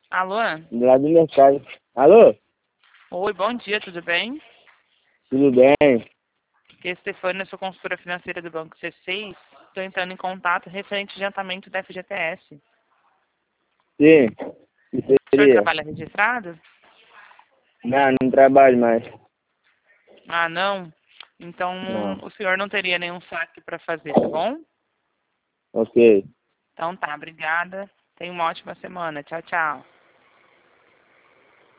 Alô? Lá do mercado. Alô? Oi, bom dia, tudo bem? Tudo bem? Aqui é Stefania, sou consultora financeira do Banco C6. Estou entrando em contato referente ao adiantamento da FGTS. Sim. Que O senhor seria? trabalha registrado? Não trabalho mais. Ah, não? Então Não. o senhor não teria nenhum saque para fazer, tá bom? Ok. Então tá, obrigada. Tenha uma ótima semana. Tchau, tchau.